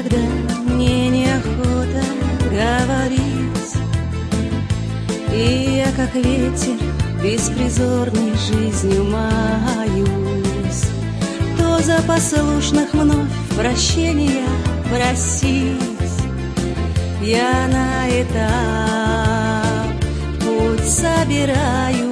Иногда мне неохота говорить, и я, как ветер, беспризорной жизнью маюсь. То за послушных вновь прощения просить я на этап путь собираюсь.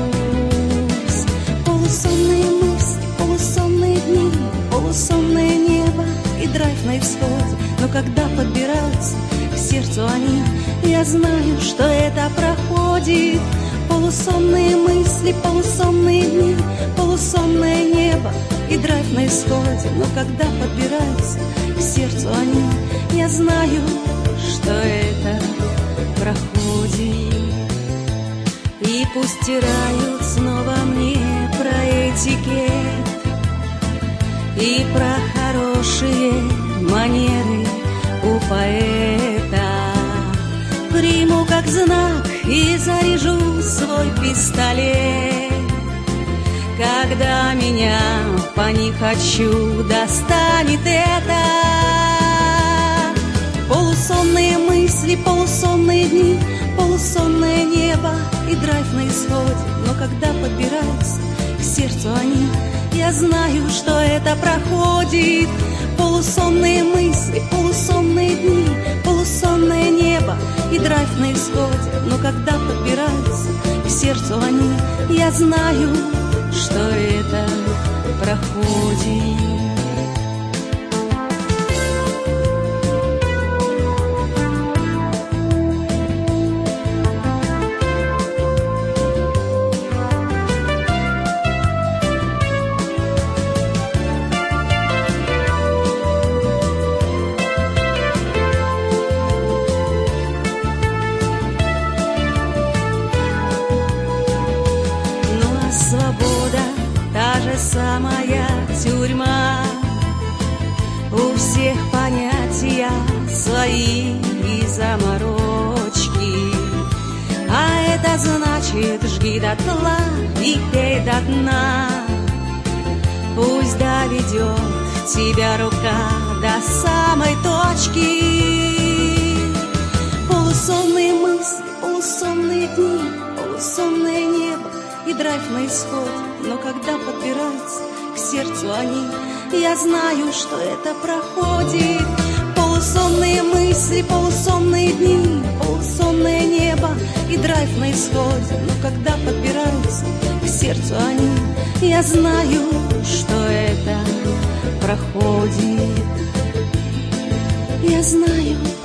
Полусонные мысли, полусонные дни, полусонное небо и драйв на исходе. Но когда подбираются к сердцу они, я знаю, что это проходит. Полусонные мысли, полусонные дни, полусонное небо и драйв на исходе. Но когда подбираются к сердцу они, я знаю, что это проходит. И пусть стирают снова мне про этикет и про хорошие манеры у поэта. Приму как знак и заряжу свой пистолет, когда меня по не хочу достанет это. Полусонные мысли, полусонные дни, полусонное небо и драйв на исходе. Но когда подбираются к сердцу они, я знаю, что это проходит. Полусонные мысли, полусонные дни, полусонное небо и драйв на исходе. Но когда подбираются к сердцу они, я знаю, что это проходит. Свобода, та же самая тюрьма. У всех понятия свои и заморочки. А это значит, жги дотла и пей до дна. Пусть доведет тебя рука до самой точки. Полусонные мысли, полусонные дни, полусонное небо и драйв на исходе. Но когда подбираются к сердцу они, я знаю, что это проходит. Полусонные мысли, полусонные дни, полусонное небо и драйв на исходе. Но когда подбираются к сердцу они, я знаю, что это проходит. Я знаю,